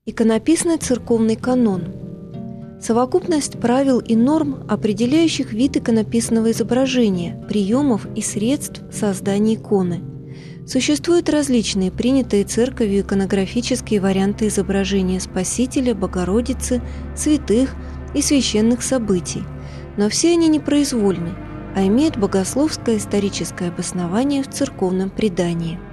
Иконописный церковный канон – совокупность правил и норм, определяющих вид иконописного изображения, приемов и средств создания иконы. Существуют различные принятые церковью иконографические варианты изображения Спасителя, Богородицы, святых и священных событий, но все они непроизвольны, а имеют богословское историческое обоснование в церковном предании.